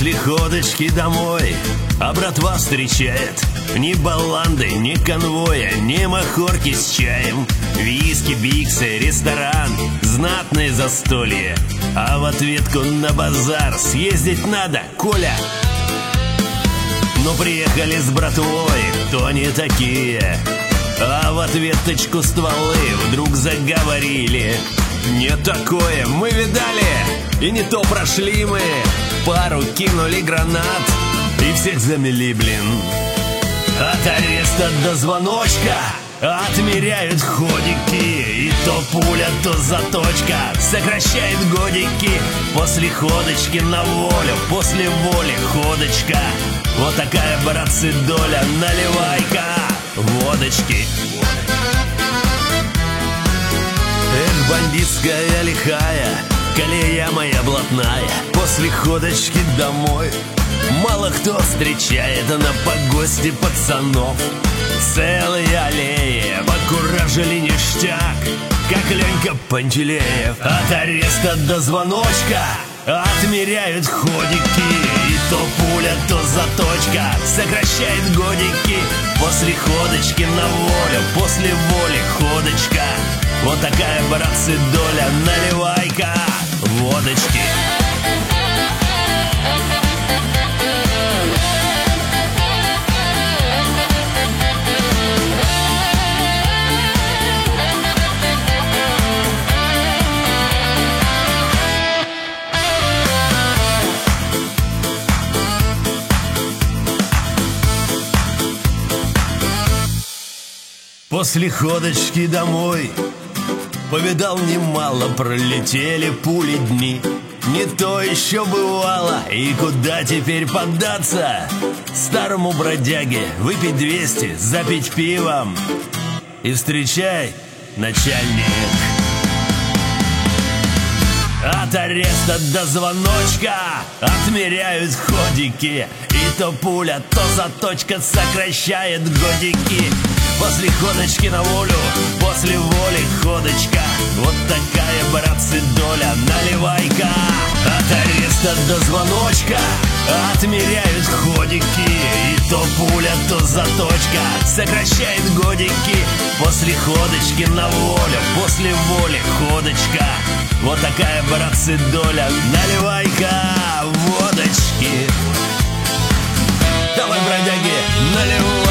После ходочки домой, а братва встречает ни баланды, ни конвоя, ни махорки с чаем. Виски, биксы, ресторан, знатное застолье. А в ответку на базар съездить надо, Коля. Но приехали с братвой, кто не такие. А в ответочку стволы вдруг заговорили. Не такое мы видали, и не то прошли мы. Пару кинули гранат, и всех замели, блин. От ареста до звоночка отмеряют ходики. И то пуля, то заточка сокращает годики. После ходочки на волю, после воли ходочка. Вот такая, братцы, доля, наливай-ка водочки. Эх, бандитская лихая, колея моя блатная. После ходочки домой мало кто встречает на погосте пацанов. Целые аллеи покуражили ништяк, как Ленька Пантелеев. От ареста до звоночка отмеряют ходики. И то пуля, то заточка сокращает годики. После ходочки на волю, после воли ходочка. Вот такая, братцы, доля, наливай-ка водочки. После ходочки домой повидал немало, пролетели пули дни. Не то еще бывало, и куда теперь поддаться? Старому бродяге выпить 200, запить пивом. И встречай, начальник. От ареста до звоночка отмеряют ходики. И то пуля, то заточка сокращает годики. После ходочки на волю, после воли ходочка. Вот такая, братцы, доля, наливай-ка. От ареста до звоночка отмеряют ходики. И то пуля, то заточка сокращает годики. После ходочки на волю, после воли ходочка. Вот такая, братцы, доля, наливай-ка водочки. Давай, бродяги, наливай.